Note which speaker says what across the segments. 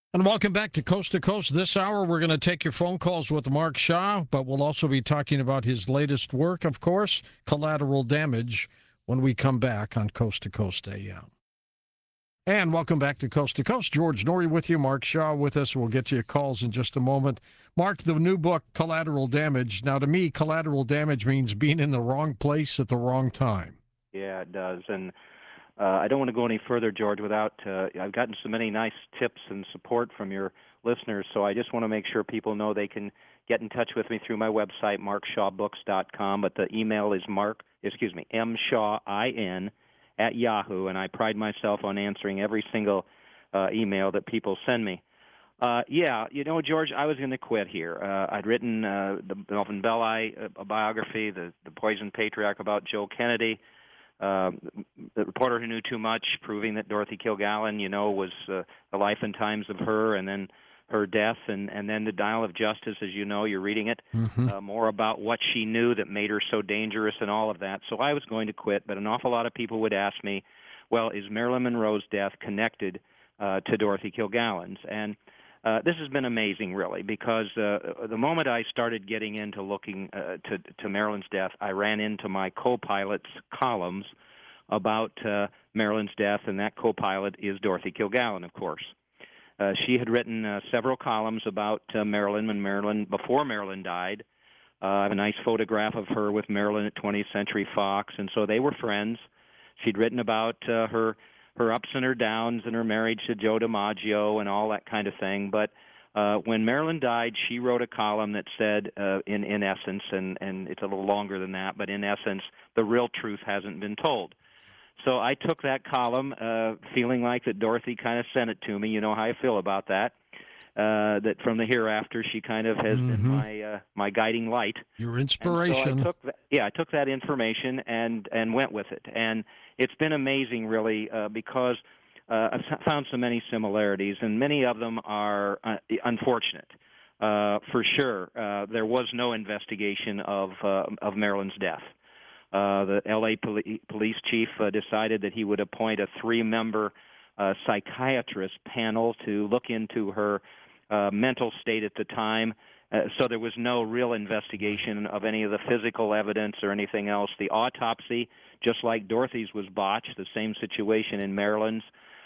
Speaker 1: And welcome back to Coast to Coast. This hour, we're going to take your phone calls with Mark Shaw, but we'll also be talking about his latest work, of course, Collateral Damage, when we come back on Coast to Coast AM. And welcome back to Coast. George Noory with you, Mark Shaw with us. We'll get to your calls in just a moment. Mark, the new book, Collateral Damage. Now, to me, collateral damage means being in the wrong place at the wrong time.
Speaker 2: Yeah, it does. And I don't want to go any further, George, without I've gotten so many nice tips and support from your listeners, so I just want to make sure people know they can get in touch with me through my website, markshawbooks.com, but the email is mshaw.in at Yahoo, and I pride myself on answering every single email that people send me. Yeah, George, I was going to quit here. I'd written the Melvin Belli biography, the Poison Patriarch, about Joe Kennedy. The Reporter Who Knew Too Much, proving that Dorothy Kilgallen, was the life and times of her, and then her death, and then The Dial of Justice, as you know, you're reading it, more about what she knew that made her so dangerous and all of that. So I was going to quit, but an awful lot of people would ask me, well, is Marilyn Monroe's death connected to Dorothy Kilgallen's? And this has been amazing, really, because the moment I started getting into looking to Marilyn's death, I ran into my co-pilot's columns about Marilyn's death, and that co-pilot is Dorothy Kilgallen, of course. She had written several columns about Marilyn before Marilyn died. I have a nice photograph of her with Marilyn at 20th Century Fox, and so they were friends. She'd written about her ups and her downs and her marriage to Joe DiMaggio and all that kind of thing. But when Marilyn died, she wrote a column that said, in essence, and it's a little longer than that, but in essence, the real truth hasn't been told. So I took that column, feeling like that Dorothy kind of sent it to me. You know how I feel about that. That from the hereafter, she kind of has been my guiding light.
Speaker 1: Your inspiration.
Speaker 2: And so I took that information and went with it. And it's been amazing, really, because I've found so many similarities, and many of them are unfortunate. For sure, there was no investigation of Marilyn's death. The L.A. police chief decided that he would appoint a 3-member psychiatrist panel to look into her mental state at the time. So there was no real investigation of any of the physical evidence or anything else. The autopsy, just like Dorothy's, was botched. The same situation in Marilyn's.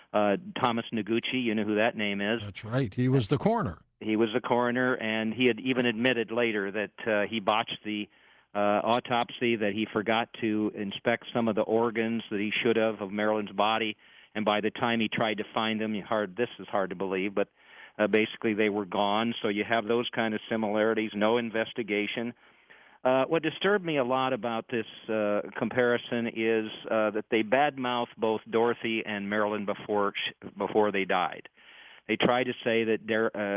Speaker 2: Thomas Noguchi, you know who that name is.
Speaker 1: That's right. He was the coroner.
Speaker 2: He was the coroner, and he had even admitted later that he botched the autopsy, that he forgot to inspect some of the organs that he should have of Marilyn's body, and by the time he tried to find them, this is hard to believe, but basically they were gone. So you have those kind of similarities, no investigation. What disturbed me a lot about this comparison is that they badmouth both Dorothy and Marilyn before they died. They tried to say that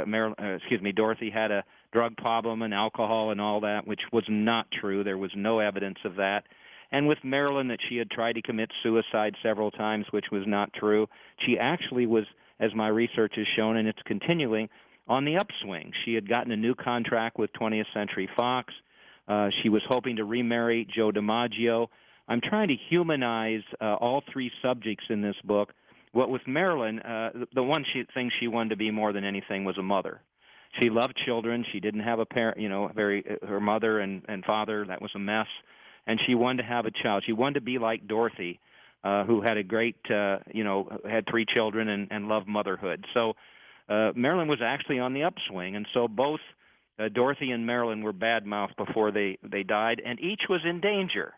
Speaker 2: Dorothy had a drug problem and alcohol and all that, which was not true. There was no evidence of that. And with Marilyn, that she had tried to commit suicide several times, which was not true. She actually was, as my research has shown, and it's continuing, on the upswing. She had gotten a new contract with 20th Century Fox. She was hoping to remarry Joe DiMaggio. I'm trying to humanize all three subjects in this book. What with Marilyn, the one thing she wanted to be more than anything was a mother. She loved children. She didn't have a parent, her mother and father, that was a mess. And she wanted to have a child. She wanted to be like Dorothy, who had a great, had 3 children and loved motherhood. So Marilyn was actually on the upswing. And so both Dorothy and Marilyn were badmouthed before they died, and each was in danger.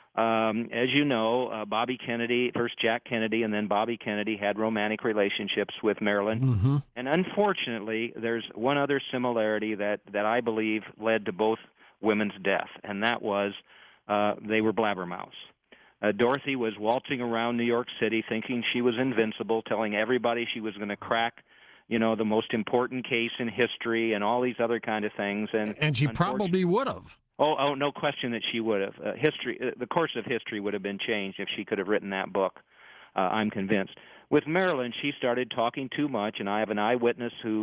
Speaker 2: As you know, Bobby Kennedy, first Jack Kennedy, and then Bobby Kennedy had romantic relationships with Marilyn. And unfortunately, there's one other similarity that I believe led to both women's death, and that was they were blabbermouths. Dorothy was waltzing around New York City thinking she was invincible, telling everybody she was going to crack the most important case in history and all these other kind of things.
Speaker 1: And she probably would have.
Speaker 2: Oh, no question that she would have. The course of history would have been changed if she could have written that book. I'm convinced. With Marilyn, she started talking too much, and I have an eyewitness who,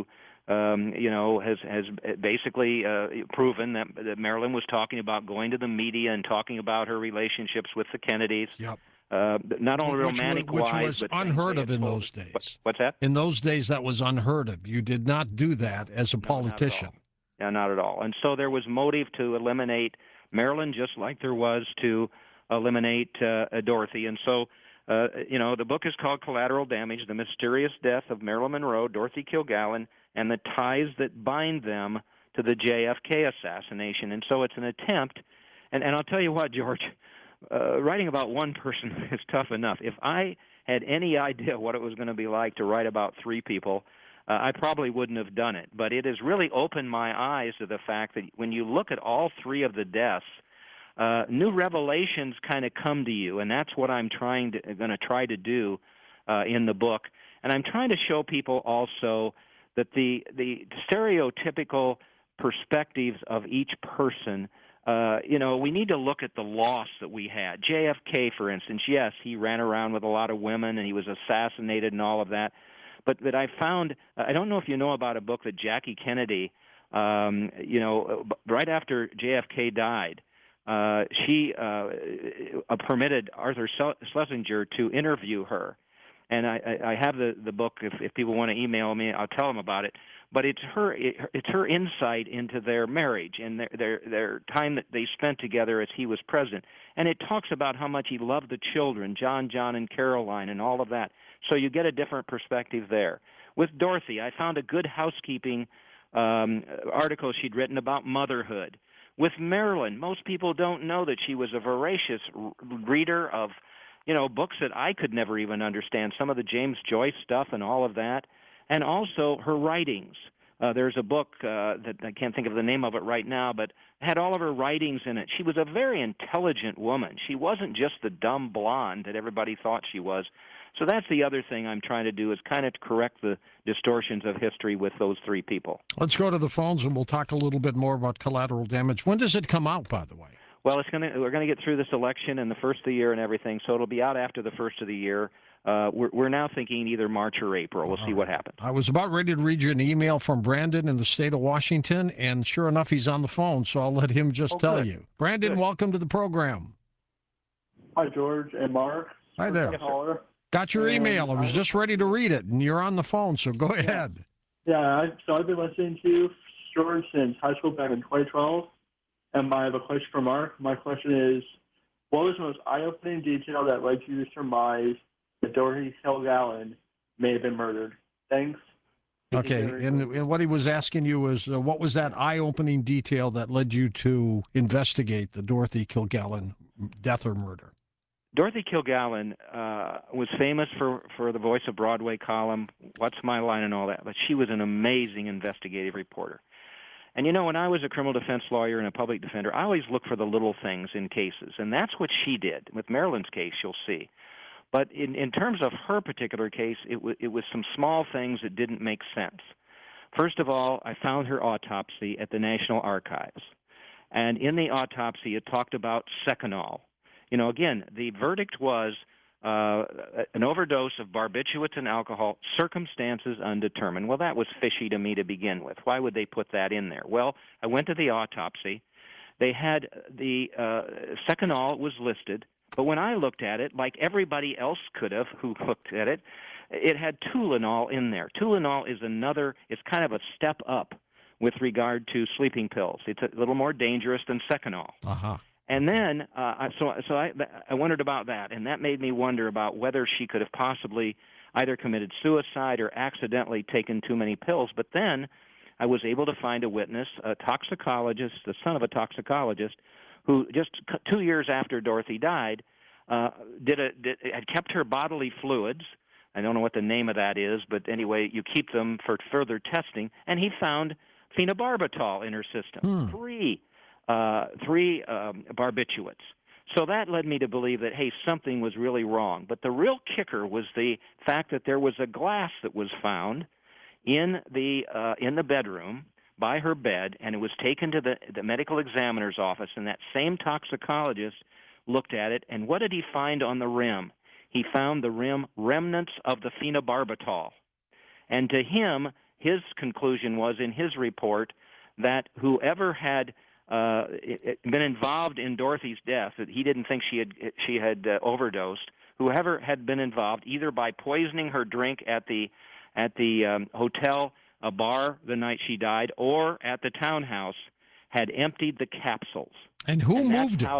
Speaker 2: has basically proven that Marilyn was talking about going to the media and talking about her relationships with the Kennedys.
Speaker 1: Yep.
Speaker 2: not only romantic
Speaker 1: which
Speaker 2: wise,
Speaker 1: was
Speaker 2: but things
Speaker 1: unheard
Speaker 2: they
Speaker 1: of
Speaker 2: had
Speaker 1: in
Speaker 2: told
Speaker 1: those
Speaker 2: us.
Speaker 1: days.
Speaker 2: What's that?
Speaker 1: In those days, that was unheard of. You did not do that as a
Speaker 2: No,
Speaker 1: politician.
Speaker 2: not at all. No, not at all. And so there was motive to eliminate Marilyn, just like there was to eliminate Dorothy. And so, the book is called Collateral Damage: The Mysterious Death of Marilyn Monroe, Dorothy Kilgallen, and the Ties That Bind Them to the JFK Assassination. And so it's an attempt, and I'll tell you what, George, writing about one person is tough enough. If I had any idea what it was going to be like to write about three people, I probably wouldn't have done it. But it has really opened my eyes to the fact that when you look at all three of the deaths, new revelations kind of come to you, and that's what I'm going to try to do in the book. And I'm trying to show people also that the stereotypical perspectives of each person, we need to look at the loss that we had. JFK, for instance, yes, he ran around with a lot of women and he was assassinated and all of that. But I found, I don't know if you know about a book that Jackie Kennedy, right after JFK died, she permitted Arthur Schlesinger to interview her. And I have the book. If people want to email me, I'll tell them about it. But it's her insight into their marriage and their time that they spent together as he was president. And it talks about how much he loved the children, John, and Caroline, and all of that. So you get a different perspective there. With Dorothy, I found a good housekeeping article she'd written about motherhood. With Marilyn, most people don't know that she was a voracious reader of books that I could never even understand, some of the James Joyce stuff and all of that, and also her writings. There's a book that I can't think of the name of it right now, but had all of her writings in it. She was a very intelligent woman. She wasn't just the dumb blonde that everybody thought she was. So that's the other thing I'm trying to do, is kind of correct the distortions of history with those three people.
Speaker 1: Let's go to the phones, and we'll talk a little bit more about Collateral Damage. When does it come out, by the way?
Speaker 2: Well, we're going to get through this election and the first of the year and everything, so it'll be out after the first of the year. We're now thinking either March or April. We'll see what happens.
Speaker 1: I was about ready to read you an email from Brandon in the state of Washington, and sure enough, he's on the phone, so I'll let him just tell you. Brandon, welcome to the program.
Speaker 3: Hi, George and Mark.
Speaker 1: Hi there.
Speaker 3: Caller.
Speaker 1: Got your email. I was just ready to read it, and you're on the phone, so go ahead.
Speaker 3: Yeah, I've been listening to you, George, since high school back in 2012. And I have a question for Mark. My question is, what was the most eye-opening detail that led you to surmise that Dorothy Kilgallen may have been murdered? Thanks.
Speaker 1: Okay, and what he was asking you was, what was that eye-opening detail that led you to investigate the Dorothy Kilgallen death or murder?
Speaker 2: Dorothy Kilgallen was famous for the Voice of Broadway column, What's My Line, and all that, but she was an amazing investigative reporter. And when I was a criminal defense lawyer and a public defender, I always look for the little things in cases, and that's what she did. With Marilyn's case, you'll see. But in terms of her particular case, it was some small things that didn't make sense. First of all, I found her autopsy at the National Archives. And in the autopsy, it talked about Seconal. Again, the verdict was an overdose of barbiturates and alcohol, circumstances undetermined. Well, that was fishy to me to begin with. Why would they put that in there? Well, I went to the autopsy. They had the Seconal was listed, but when I looked at it, like everybody else could have who looked at it, it had Tulinol in there. Tulinol is it's kind of a step up with regard to sleeping pills. It's a little more dangerous than Seconal.
Speaker 1: Uh-huh.
Speaker 2: And then, I wondered about that, and that made me wonder about whether she could have possibly either committed suicide or accidentally taken too many pills. But then I was able to find a witness, a toxicologist, the son of a toxicologist, who just 2 years after Dorothy died had kept her bodily fluids. I don't know what the name of that is, but anyway, you keep them for further testing, and he found phenobarbital in her system. Three barbiturates. So that led me to believe that, hey, something was really wrong. But the real kicker was the fact that there was a glass that was found in the bedroom by her bed, and it was taken to the medical examiner's office, and that same toxicologist looked at it, and what did he find on the rim? He found the rim remnants of the phenobarbital. And to him, his conclusion was in his report that whoever had been involved in Dorothy's death, that he didn't think she had overdosed. Whoever had been involved, either by poisoning her drink at the hotel bar the night she died, or at the townhouse, had emptied the capsules.
Speaker 1: And who
Speaker 2: and
Speaker 1: moved
Speaker 2: that's
Speaker 1: it?
Speaker 2: how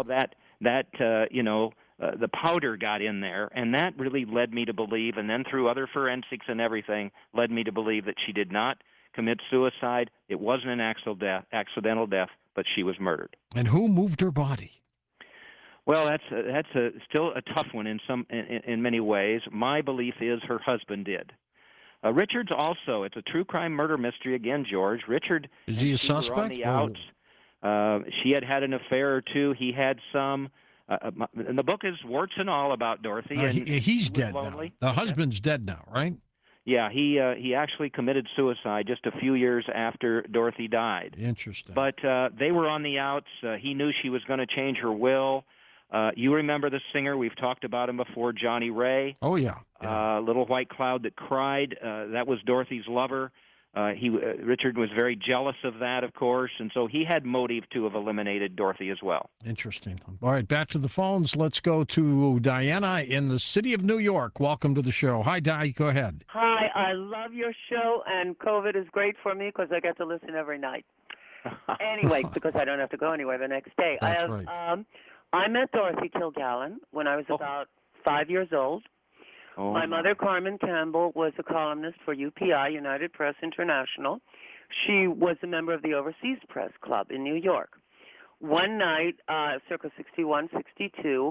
Speaker 2: the powder got in there, and that really led me to believe, and then through other forensics and everything, led me to believe that she did not commit suicide. It wasn't an accidental death, but she was murdered.
Speaker 1: And who moved her body?
Speaker 2: Well, that's still a tough one in many ways. My belief is her husband did. Richard's also. It's a true crime murder mystery again, George. Richard
Speaker 1: Is he a
Speaker 2: she were
Speaker 1: suspect?
Speaker 2: on the outs. She had an affair or two. He had some. And the book is warts and all about Dorothy. And
Speaker 1: he's
Speaker 2: he was
Speaker 1: dead
Speaker 2: lonely.
Speaker 1: now. The husband's dead now, right?
Speaker 2: Yeah, he actually committed suicide just a few years after Dorothy died.
Speaker 1: Interesting.
Speaker 2: But they were on the outs. He knew she was going to change her will. You remember the singer? We've talked about him before, Johnny Ray.
Speaker 1: Oh, yeah.
Speaker 2: Little White Cloud That Cried. That was Dorothy's lover. Richard was very jealous of that, of course, and so he had motive to have eliminated Dorothy as well.
Speaker 1: Interesting. All right, back to the phones. Let's go to Diana in the city of New York. Welcome to the show. Hi, Di. Go ahead.
Speaker 4: Hi, I love your show, and COVID is great for me because I get to listen every night. Anyway, because I don't have to go anywhere the next day.
Speaker 1: That's right.
Speaker 4: I met Dorothy Kilgallen when I was about 5 years old.
Speaker 2: Oh,
Speaker 4: My mother, Carmen Campbell, was a columnist for UPI, United Press International. She was a member of the Overseas Press Club in New York. One night, circa 61, 62,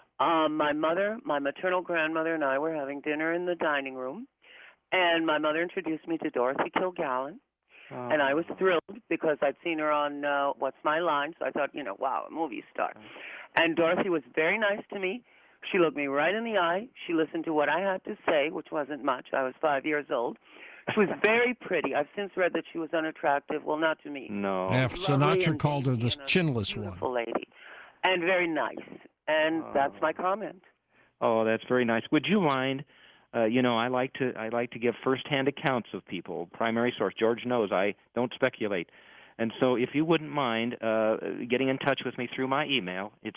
Speaker 4: my mother, my maternal grandmother, and I were having dinner in the dining room, and my mother introduced me to Dorothy Kilgallen. And I was thrilled because I'd seen her on What's My Line, so I thought, wow, a movie star. And Dorothy was very nice to me. She looked me right in the eye. She listened to what I had to say, which wasn't much. I was 5 years old. She was very pretty. I've since read that she was unattractive. Well, not to me.
Speaker 2: No.
Speaker 1: Yeah,
Speaker 4: Lovely
Speaker 1: Sinatra
Speaker 4: and
Speaker 1: called her the
Speaker 4: dainty and a
Speaker 1: chinless one.
Speaker 4: beautiful lady. And very nice. And that's my comment.
Speaker 2: Oh, that's very nice. Would you mind? I like to give firsthand accounts of people. Primary source. George knows I don't speculate. And so, if you wouldn't mind getting in touch with me through my email, it's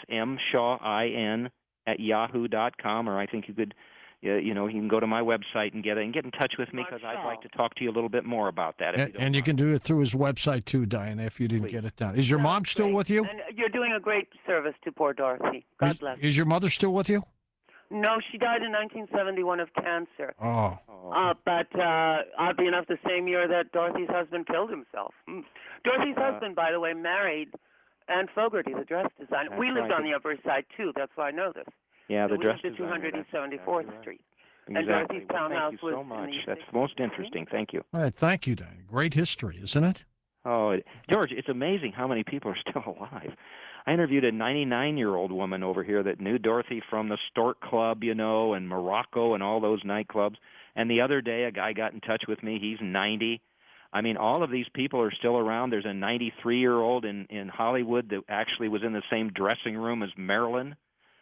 Speaker 2: mshawin@yahoo.com, or I think you could, you can go to my website and get in touch with me because I'd like to talk to you a little bit more about that.
Speaker 1: And you can do it through his website too, Diana, if you didn't get it down. Is your mom still with you?
Speaker 4: And you're doing a great service to poor Dorothy. God bless.
Speaker 1: Is your mother still with you?
Speaker 4: No, she died in 1971 of cancer.
Speaker 1: Oh.
Speaker 4: But oddly enough, the same year that Dorothy's husband killed himself. Dorothy's husband, by the way, married Anne Fogarty, the dress designer. We lived on the Upper East Side, too. That's why I know this.
Speaker 2: Yeah, the dress
Speaker 4: designer. We lived at 274th Street.
Speaker 2: Exactly.
Speaker 4: And Dorothy's townhouse
Speaker 2: thank you so
Speaker 4: was
Speaker 2: much.
Speaker 4: in the
Speaker 2: That's most interesting. Thank you.
Speaker 1: All right, thank you, Diana. Great history, isn't it?
Speaker 2: Oh, George, it's amazing how many people are still alive. I interviewed a 99-year-old woman over here that knew Dorothy from the Stork Club, and Morocco and all those nightclubs. And the other day, a guy got in touch with me. He's 90. I mean, all of these people are still around. There's a 93-year-old in Hollywood that actually was in the same dressing room as Marilyn.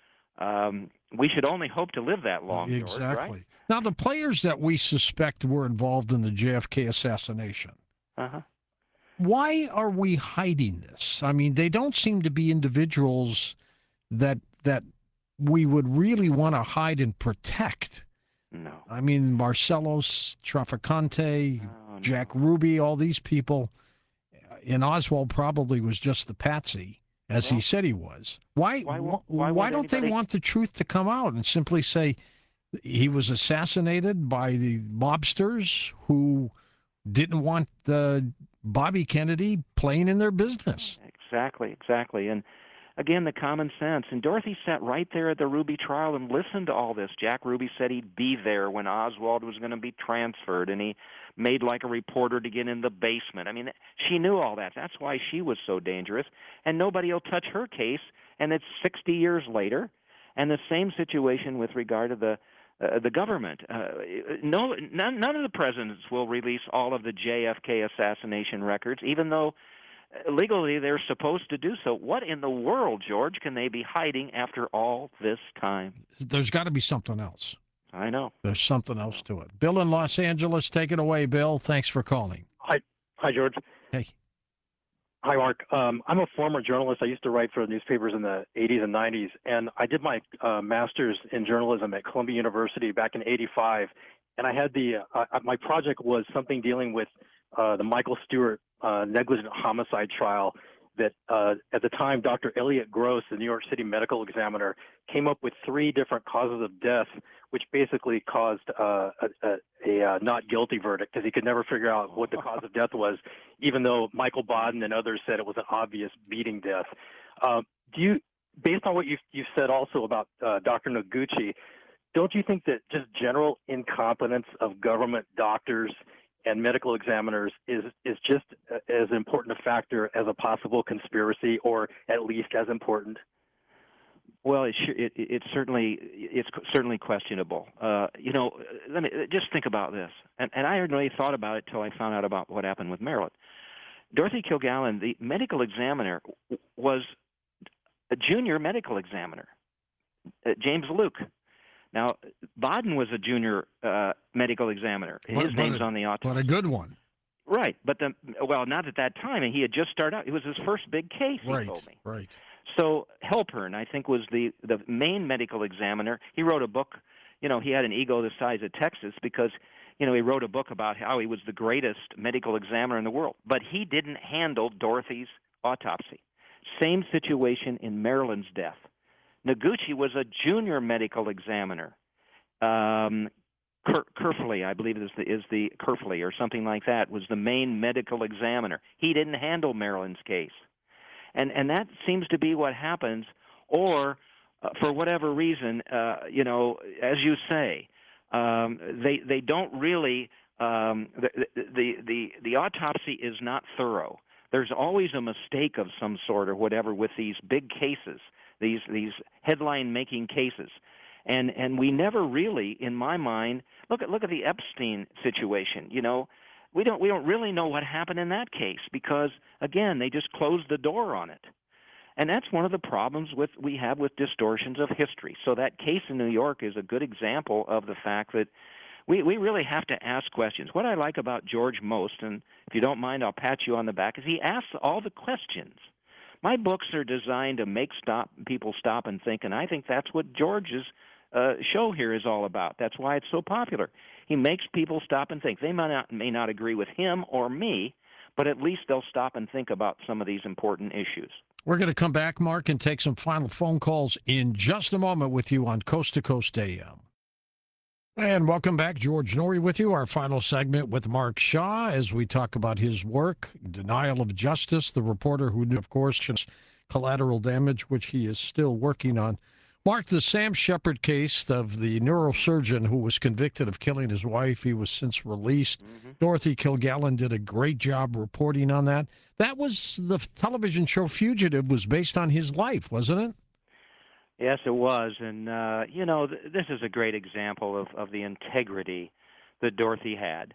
Speaker 2: We should only hope to live that long,
Speaker 1: Exactly.
Speaker 2: George, right?
Speaker 1: Now, the players that we suspect were involved in the JFK assassination, why are we hiding this? I mean, they don't seem to be individuals that we would really want to hide and protect.
Speaker 2: No.
Speaker 1: I mean, Marcellos, Traficante, Jack Ruby, all these people. And Oswald probably was just the patsy, as he said he was. Why don't they want the truth to come out and simply say he was assassinated by the mobsters who didn't want Bobby Kennedy playing in their business?
Speaker 2: Exactly. And again, the common sense. And Dorothy sat right there at the Ruby trial and listened to all this. Jack Ruby said he'd be there when Oswald was going to be transferred, and he made like a reporter to get in the basement. I mean, she knew all that. That's why she was so dangerous. And nobody will touch her case. And it's 60 years later. And the same situation with regard to the government. None of the presidents will release all of the JFK assassination records, even though legally they're supposed to do so. What in the world, George, can they be hiding after all this time?
Speaker 1: There's got to be something else.
Speaker 2: I know.
Speaker 1: There's something else to it. Bill in Los Angeles, take it away, Bill. Thanks for calling.
Speaker 5: Hi, George.
Speaker 1: Hey.
Speaker 5: Hi, Mark. I'm a former journalist. I used to write for newspapers in the 80s and 90s, and I did my master's in journalism at Columbia University back in '85. And I had my project was something dealing with the Michael Stewart negligent homicide trial that at the time, Dr. Elliot Gross, the New York City medical examiner, came up with 3 different causes of death, which basically caused a not guilty verdict because he could never figure out what the cause of death was, even though Michael Baden and others said it was an obvious beating death. Based on what you've said also about Dr. Noguchi, don't you think that just general incompetence of government doctors and medical examiners is just as important a factor as a possible conspiracy, or at least as important?
Speaker 2: Well, it's certainly questionable. Let me just think about this, and I hadn't really thought about it till I found out about what happened with Maryland. Dorothy Kilgallen, the medical examiner, was a junior medical examiner. James Luke. Now, Baden was a junior medical examiner. His name's on the autopsy.
Speaker 1: But a good one.
Speaker 2: Right, but not at that time, and he had just started out. It was his first big case, he told me.
Speaker 1: Right.
Speaker 2: So Halpern, I think, was the main medical examiner. He wrote a book. He had an ego the size of Texas because, he wrote a book about how he was the greatest medical examiner in the world. But he didn't handle Dorothy's autopsy. Same situation in Marilyn's death. Noguchi was a junior medical examiner. Kerfley, I believe is the Kerfley or something like that, was the main medical examiner. He didn't handle Marilyn's case. And that seems to be what happens, or for whatever reason, as you say, they don't really. The autopsy is not thorough. There's always a mistake of some sort or whatever with these big cases, these headline-making cases, and we never really, in my mind, look at the Epstein situation. We don't really know what happened in that case because, again, they just closed the door on it. And that's one of the problems we have with distortions of history. So that case in New York is a good example of the fact that we really have to ask questions. What I like about George most, and if you don't mind, I'll pat you on the back, is he asks all the questions. My books are designed to make people stop and think, and I think that's what George's show here is all about. That's why it's so popular. He makes people stop and think. They may not agree with him or me, but at least they'll stop and think about some of these important issues.
Speaker 1: We're going to come back, Mark, and take some final phone calls in just a moment with you on Coast to Coast AM. And welcome back. George Noory with you, our final segment with Mark Shaw as we talk about his work, Denial of Justice, the reporter who knew, of course, collateral damage, which he is still working on. Mark, the Sam Shepard case of the neurosurgeon who was convicted of killing his wife, he was since released. Mm-hmm. Dorothy Kilgallen did a great job reporting on that. That was the television show Fugitive was based on his life, wasn't it?
Speaker 2: Yes, it was. And, this is a great example of the integrity that Dorothy had.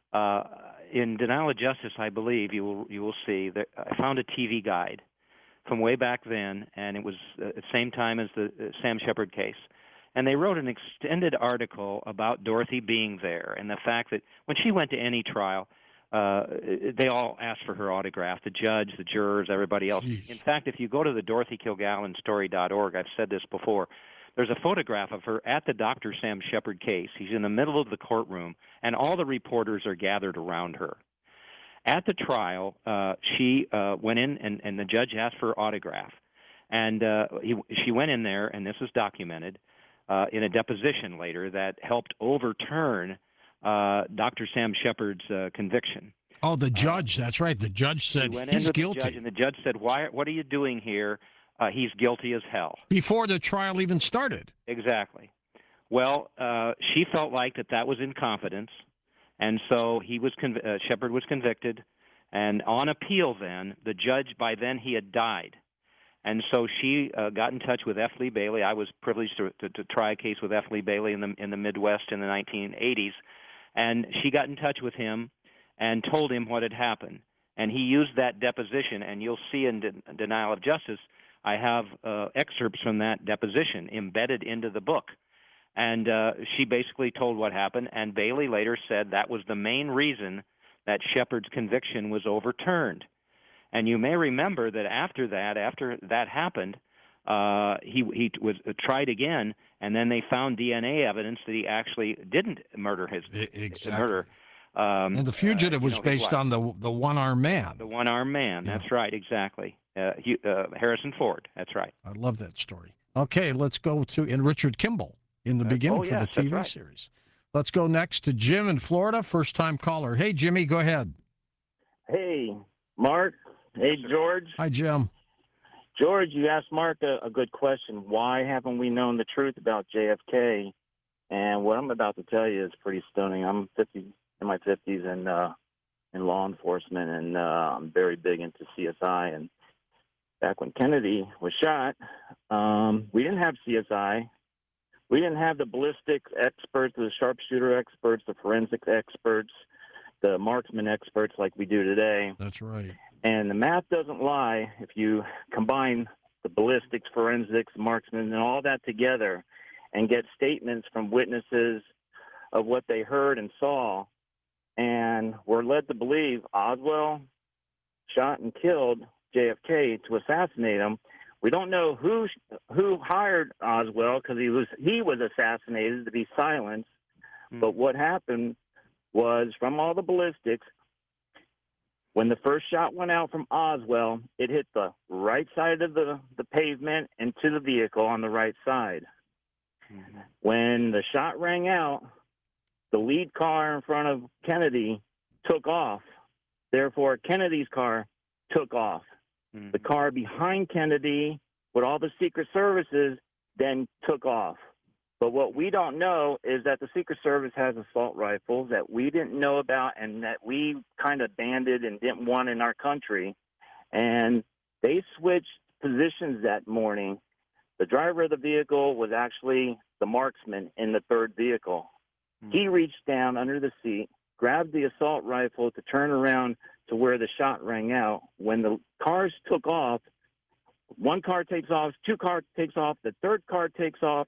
Speaker 2: In Denial of Justice, I believe, you will see that I found a TV guide from way back then, and it was at the same time as the Sam Shepard case. And they wrote an extended article about Dorothy being there and the fact that when she went to any trial, they all asked for her autograph, the judge, the jurors, everybody else. Jeez. In fact, if you go to the DorothyKilgallenStory.org, I've said this before, there's a photograph of her at the Dr. Sam Shepard case. He's in the middle of the courtroom, and all the reporters are gathered around her. At the trial, she went in, and the judge asked for her autograph. And she went in there, and this is documented in a deposition later that helped overturn Dr. Sam Shepard's conviction.
Speaker 1: Oh, the judge, that's right. The judge said he's guilty.
Speaker 2: The judge, and the judge said, what are you doing here? He's guilty as hell.
Speaker 1: Before the trial even started.
Speaker 2: Exactly. Well, she felt like that was incompetence. And so Shepard was convicted, and on appeal then, the judge, by then he had died. And so she got in touch with F. Lee Bailey. I was privileged to try a case with F. Lee Bailey in the Midwest in the 1980s. And she got in touch with him and told him what had happened. And he used that deposition, and you'll see in Denial of Justice, I have excerpts from that deposition embedded into the book. And she basically told what happened, and Bailey later said that was the main reason that Shepard's conviction was overturned. And you may remember that after that happened, he was tried again, and then they found DNA evidence that he actually didn't murder murder.
Speaker 1: And the fugitive was
Speaker 2: his
Speaker 1: based
Speaker 2: wife.
Speaker 1: on the one-armed man.
Speaker 2: The one-armed man.
Speaker 1: Yeah.
Speaker 2: That's right, exactly. Harrison Ford. That's right.
Speaker 1: I love that story. Okay, let's go to Richard Kimball in the beginning for the TV
Speaker 2: right.
Speaker 1: series. Let's go next to Jim in Florida, first-time caller. Hey, Jimmy, go ahead.
Speaker 6: Hey, Mark. Hey, George.
Speaker 1: Hi, Jim.
Speaker 6: George, you asked Mark a good question. Why haven't we known the truth about JFK? And what I'm about to tell you is pretty stunning. I'm in my 50s and in law enforcement, and I'm very big into CSI. And back when Kennedy was shot, we didn't have CSI. We didn't have the ballistics experts, the sharpshooter experts, the forensic experts, the marksman experts like we do today.
Speaker 1: That's right.
Speaker 6: And the math doesn't lie. If you combine the ballistics, forensics, marksmen, and all that together and get statements from witnesses of what they heard and saw, and were led to believe Oswald shot and killed JFK to assassinate him. We don't know who hired Oswald because he was assassinated to be silenced. But what happened was, from all the ballistics, when the first shot went out from Oswald, it hit the right side of the pavement and to the vehicle on the right side. Mm-hmm. When the shot rang out, the lead car in front of Kennedy took off. Therefore, Kennedy's car took off. Mm-hmm. The car behind Kennedy with all the Secret Services then took off. But what we don't know is that the Secret Service has assault rifles that we didn't know about and that we kind of banded and didn't want in our country. And they switched positions that morning. The driver of the vehicle was actually the marksman in the third vehicle. He reached down under the seat, grabbed the assault rifle to turn around to where the shot rang out. When the cars took off, one car takes off, two cars takes off, the third car takes off.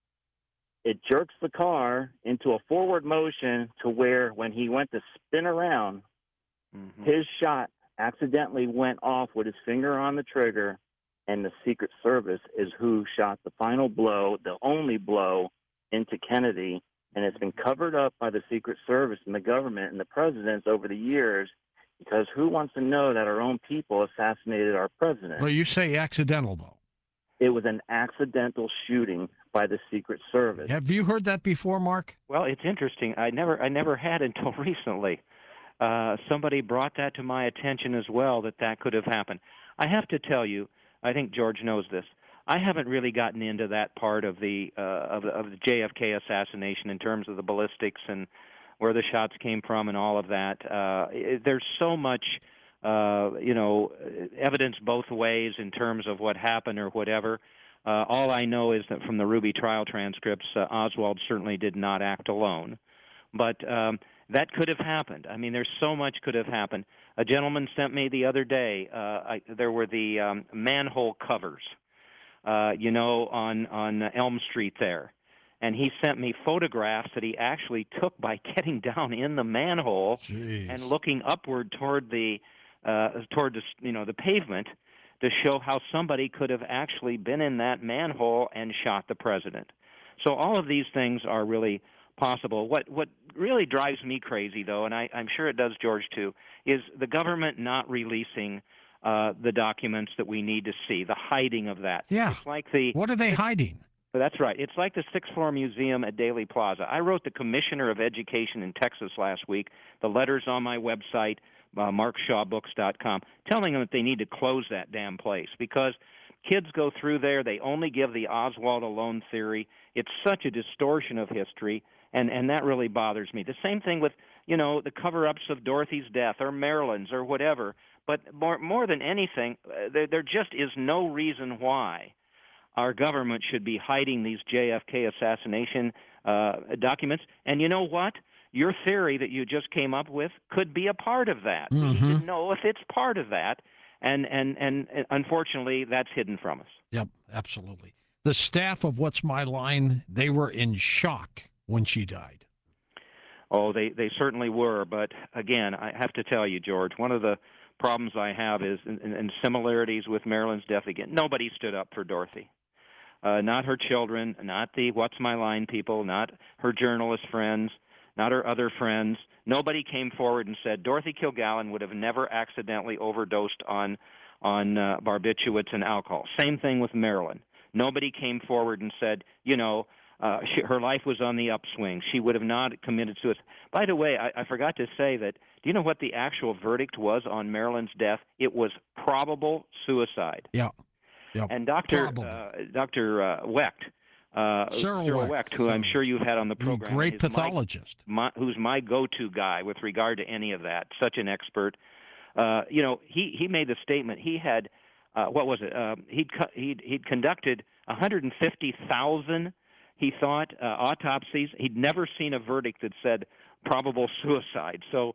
Speaker 6: It jerks the car into a forward motion to where when he went to spin around, his shot accidentally went off with his finger on the trigger, and the Secret Service is who shot the final blow, the only blow, into Kennedy. And it's been covered up by the Secret Service and the government and the presidents over the years, because who wants to know that our own people assassinated our president?
Speaker 1: Well, you say accidental, though.
Speaker 6: It was an accidental shooting by the Secret Service.
Speaker 1: Have you heard that before, Mark?
Speaker 2: Well, it's interesting. I never had until recently. Somebody brought that to my attention as well, that could have happened. I have to tell you, I think George knows this. I haven't really gotten into that part of the JFK assassination in terms of the ballistics and where the shots came from and all of that. There's so much, evidence both ways in terms of what happened or whatever. All I know is that from the Ruby trial transcripts, Oswald certainly did not act alone. But that could have happened. I mean, there's so much could have happened. A gentleman sent me the other day, there were the manhole covers, on Elm Street there. And he sent me photographs that he actually took by getting down in the manhole and looking upward toward the pavement to show how somebody could have actually been in that manhole and shot the president. So all of these things are really possible. What really drives me crazy, though, and I'm sure it does George too, is the government not releasing the documents that we need to see, the hiding of that.
Speaker 1: Yeah.
Speaker 2: It's like
Speaker 1: what are they hiding?
Speaker 2: That's right. It's like the Sixth Floor Museum at Daley Plaza. I wrote the Commissioner of Education in Texas last week, the letters on my website, markshawbooks.com, telling them that they need to close that damn place because kids go through there. They only give the Oswald alone theory. It's such a distortion of history, and that really bothers me. The same thing with, the cover-ups of Dorothy's death or Marilyn's or whatever. But more than anything, there just is no reason why our government should be hiding these JFK assassination documents. And you know what? Your theory that you just came up with could be a part of that. We need to know if it's part of that. And unfortunately, that's hidden from us.
Speaker 1: Yep, absolutely. The staff of What's My Line, they were in shock when she died.
Speaker 2: Oh, they certainly were. But again, I have to tell you, George, one of the problems I have is, and similarities with Marilyn's death again, nobody stood up for Dorothy. Not her children, not the What's My Line people, not her journalist friends, not her other friends. Nobody came forward and said Dorothy Kilgallen would have never accidentally overdosed on barbiturates and alcohol. Same thing with Marilyn. Nobody came forward and said, her life was on the upswing. She would have not committed suicide. By the way, I forgot to say that, do you know what the actual verdict was on Marilyn's death? It was probable suicide.
Speaker 1: Yeah. Yep.
Speaker 2: And Dr. Wecht,
Speaker 1: Cyril
Speaker 2: Wecht, who I'm sure you've had on the program.
Speaker 1: Great pathologist.
Speaker 2: Who's my go-to guy with regard to any of that, such an expert. He made the statement. He had, what was it? He'd conducted 150,000, he thought, autopsies. He'd never seen a verdict that said probable suicide. So,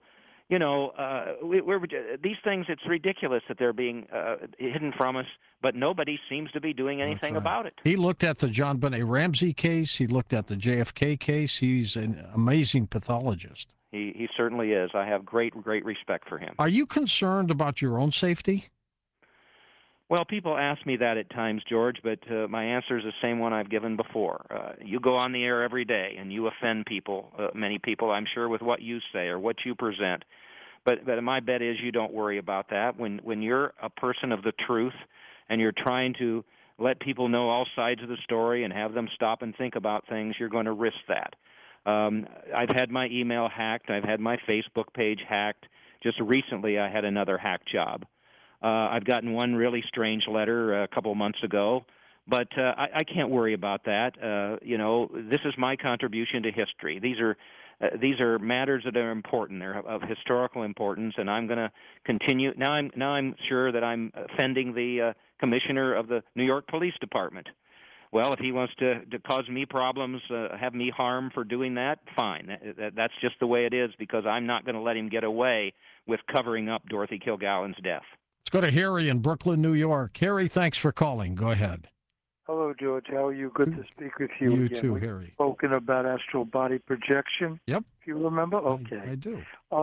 Speaker 2: these things, it's ridiculous that they're being hidden from us, but nobody seems to be doing anything about it.
Speaker 1: He looked at the John Benet Ramsey case. He looked at the JFK case. He's an amazing pathologist.
Speaker 2: He certainly is. I have great respect for him.
Speaker 1: Are you concerned about your own safety?
Speaker 2: Well, people ask me that at times, George, but my answer is the same one I've given before. You go on the air every day, and you offend people, many people, I'm sure, with what you say or what you present. But my bet is you don't worry about that. When you're a person of the truth and you're trying to let people know all sides of the story and have them stop and think about things, you're going to risk that. I've had my email hacked. I've had my Facebook page hacked. Just recently, I had another hack job. I've gotten one really strange letter a couple of months ago, but I can't worry about that. This is my contribution to history. These are matters that are important. They're of historical importance, and I'm going to continue. Now I'm sure that I'm offending the commissioner of the New York Police Department. Well, if he wants to cause me problems, have me harm for doing that, fine. That's just the way it is, because I'm not going to let him get away with covering up Dorothy Kilgallen's death.
Speaker 1: Let's go to Harry in Brooklyn, New York. Harry, thanks for calling. Go ahead.
Speaker 7: Hello, George. How are you? Good to speak with you.
Speaker 1: You
Speaker 7: again.
Speaker 1: too,
Speaker 7: We've
Speaker 1: Harry.
Speaker 7: spoken about astral body projection.
Speaker 1: Yep.
Speaker 7: If you remember? Okay.
Speaker 1: I do.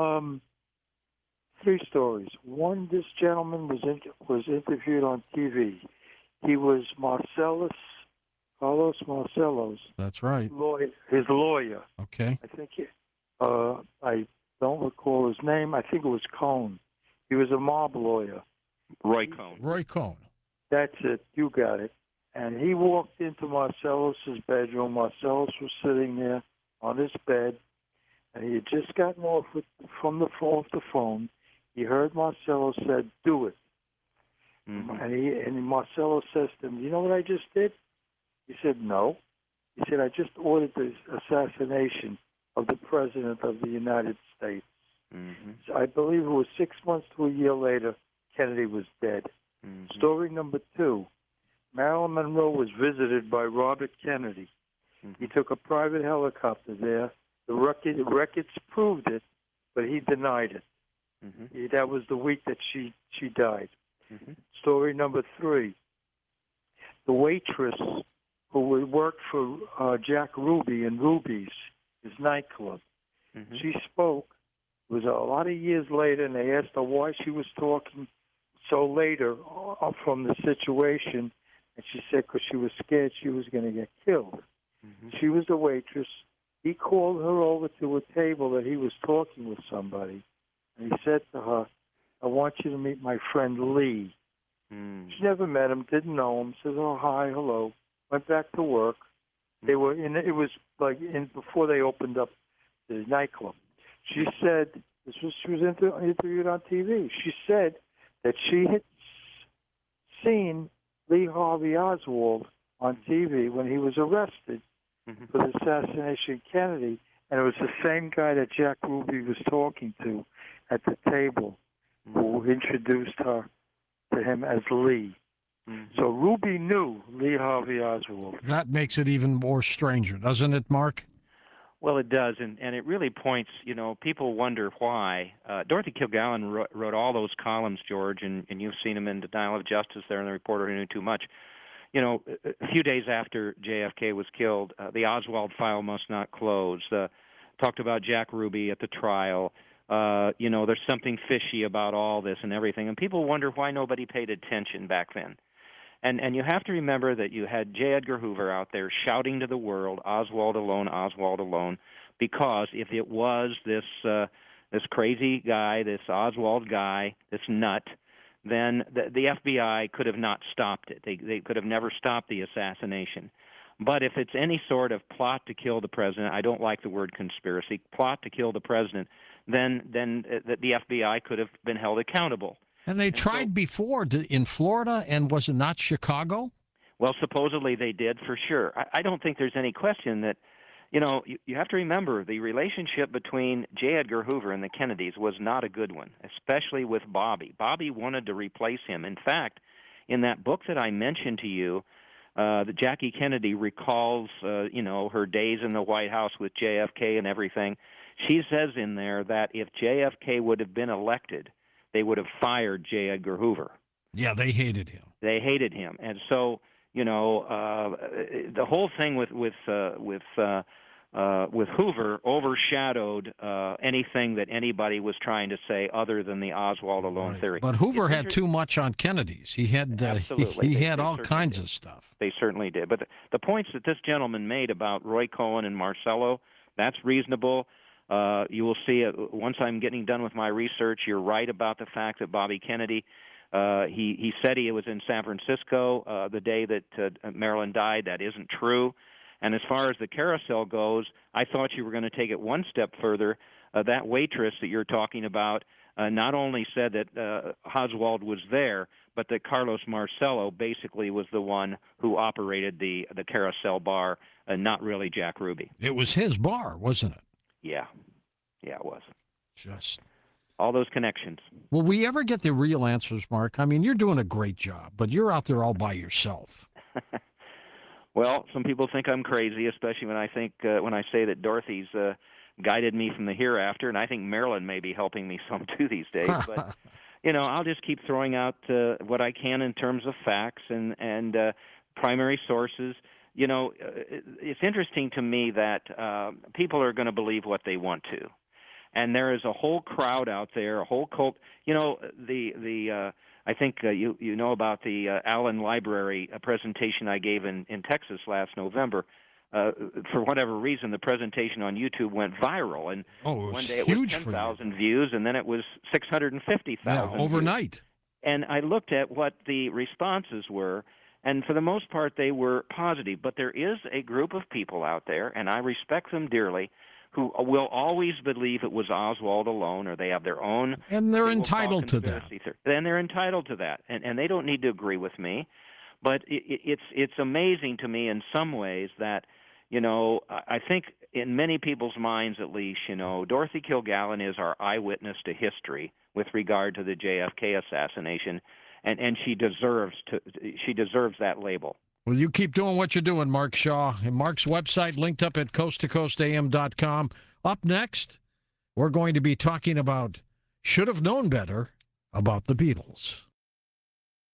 Speaker 7: 3 stories. One, this gentleman was interviewed on TV. He was Carlos Marcello's.
Speaker 1: That's right.
Speaker 7: His lawyer.
Speaker 1: Okay.
Speaker 7: I think I don't recall his name. I think it was Cohn. He was a mob lawyer.
Speaker 2: Roy Cohn.
Speaker 1: Roy Cohn.
Speaker 7: That's it. You got it. And he walked into Marcellus' bedroom. Marcellus was sitting there on his bed, and he had just gotten off the phone. He heard Marcellus said, "Do it." Mm-hmm. And Marcellus says to him, "You know what I just did?" He said, "No." He said, "I just ordered the assassination of the President of the United States." Mm-hmm. So I believe it was 6 months to a year later, Kennedy was dead. Mm-hmm. Story number 2, Marilyn Monroe was visited by Robert Kennedy. Mm-hmm. He took a private helicopter there. The records proved it, but he denied it. Mm-hmm. That was the week that she died. Mm-hmm. Story number 3, the waitress who worked for Jack Ruby in Ruby's, his nightclub. Mm-hmm. She spoke. It was a lot of years later, and they asked her why she was talking so later from the situation, and she said because she was scared she was going to get killed. Mm-hmm. She was the waitress. He called her over to a table that he was talking with somebody, and he said to her, "I want you to meet my friend Lee." Mm. She never met him, didn't know him, said, "Oh, hi, hello," went back to work. They were in. It was like before they opened up the nightclub. She said she was interviewed on TV. She said that she had seen Lee Harvey Oswald on TV when he was arrested for the assassination of Kennedy, and it was the same guy that Jack Ruby was talking to at the table who introduced her to him as Lee. So Ruby knew Lee Harvey Oswald.
Speaker 1: That makes it even more stranger, doesn't it, Mark?
Speaker 2: Well, it does, and it really points, people wonder why. Dorothy Kilgallen wrote all those columns, George, and you've seen them in Denial of Justice there in The Reporter Who Knew Too Much. A few days after JFK was killed, the Oswald file must not close. Talked about Jack Ruby at the trial. there's something fishy about all this and everything. And people wonder why nobody paid attention back then. And you have to remember that you had J. Edgar Hoover out there shouting to the world, Oswald alone, because if it was this crazy guy, this Oswald guy, this nut, then the FBI could have not stopped it. They could have never stopped the assassination. But if it's any sort of plot to kill the president, I don't like the word conspiracy, plot to kill the president, then the FBI could have been held accountable.
Speaker 1: And they tried before in Florida, and was it not Chicago?
Speaker 2: Well, supposedly they did, for sure. I don't think there's any question that, you have to remember the relationship between J. Edgar Hoover and the Kennedys was not a good one, especially with Bobby. Bobby wanted to replace him. In fact, in that book that I mentioned to you, that Jackie Kennedy recalls, her days in the White House with JFK and everything. She says in there that if JFK would have been elected, they would have fired J. Edgar Hoover.
Speaker 1: Yeah, they hated him.
Speaker 2: They hated him, and so the whole thing with Hoover overshadowed anything that anybody was trying to say other than the Oswald alone theory.
Speaker 1: But Hoover had too much on Kennedy's. He had he had all kinds of stuff.
Speaker 2: They certainly did. But the points that this gentleman made about Roy Cohn and Marcello, that's reasonable. You will see once I'm getting done with my research. You're right about the fact that Bobby Kennedy, he said he was in San Francisco the day that Marilyn died. That isn't true. And as far as the carousel goes, I thought you were going to take it one step further. That waitress that you're talking about not only said that Oswald was there, but that Carlos Marcello basically was the one who operated the carousel bar, not really Jack Ruby.
Speaker 1: It was his bar, wasn't it?
Speaker 2: Yeah, it was.
Speaker 1: Just
Speaker 2: all those connections.
Speaker 1: Will we ever get the real answers, Mark? I mean, you're doing a great job, but you're out there all by yourself.
Speaker 2: Well, some people think I'm crazy, especially when I say that Dorothy's guided me from the hereafter, and I think Marilyn may be helping me some too these days. But I'll just keep throwing out what I can in terms of facts and primary sources. It's interesting to me that people are going to believe what they want to, and there is a whole crowd out there, a whole cult. I think you know about the Allen Library presentation I gave in Texas last November. For whatever reason, the presentation on YouTube went viral, and one day it was 10,000 views, and then it was 650,000
Speaker 1: overnight.
Speaker 2: Views. And I looked at what the responses were. And for the most part, they were positive. But there is a group of people out there, and I respect them dearly, who will always believe it was Oswald alone, or they have their own.
Speaker 1: And they're entitled to that.
Speaker 2: And they're entitled to that. And they don't need to agree with me. But it's amazing to me in some ways that, I think in many people's minds at least, Dorothy Kilgallen is our eyewitness to history with regard to the JFK assassination. And she deserves that label.
Speaker 1: Well, you keep doing what you're doing, Mark Shaw. And Mark's website linked up at coasttocoastam.com. Up next, we're going to be talking about should have known better about the Beatles.